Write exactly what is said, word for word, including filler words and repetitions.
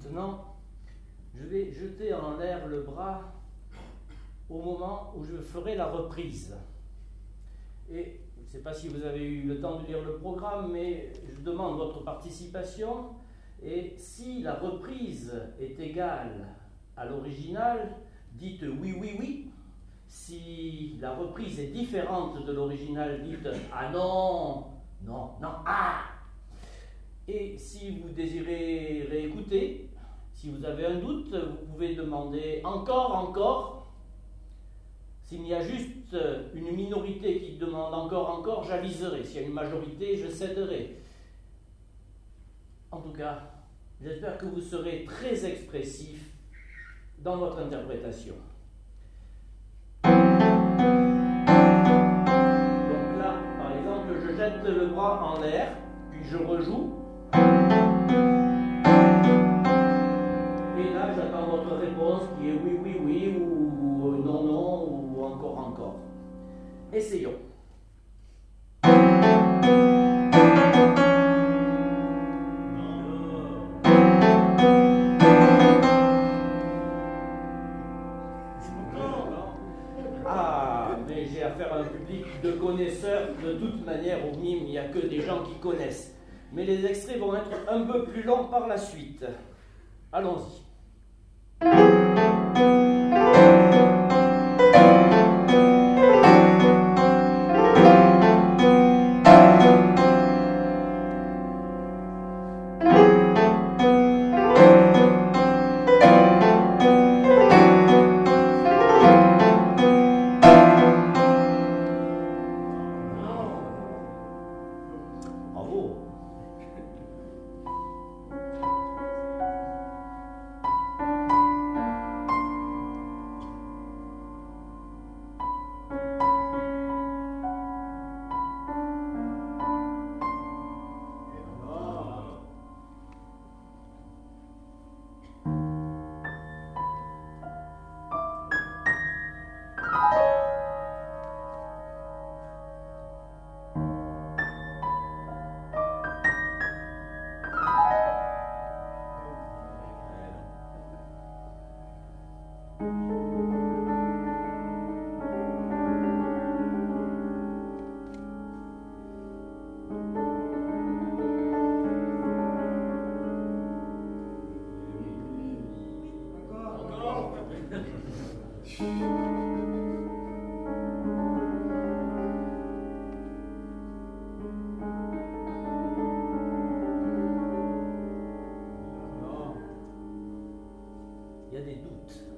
Maintenant, je vais jeter en l'air le bras au moment où je ferai la reprise. Et je ne sais pas si vous avez eu le temps de lire le programme, mais je demande votre participation. Et si la reprise est égale à l'original, dites oui, oui, oui. Si la reprise est différente de l'original, dites ah non, non, non, ah. Et si vous désirez réécouter, si vous avez un doute, vous pouvez demander encore, encore. S'il y a juste une minorité qui demande encore, encore, j'aviserai. S'il y a une majorité, je céderai. En tout cas, j'espère que vous serez très expressif dans votre interprétation. Donc là, par exemple, je jette le bras en l'air, puis je rejoue. Et là, j'attends votre réponse qui est oui, oui, oui, ou non, non, ou encore, encore. Essayons. Ah, mais j'ai affaire à un public de connaisseurs. De toute manière, au mime, il n'y a que des gens qui connaissent. Mais les extraits vont être un peu plus longs par la suite. Allons-y. Bravo. Il y a des doutes.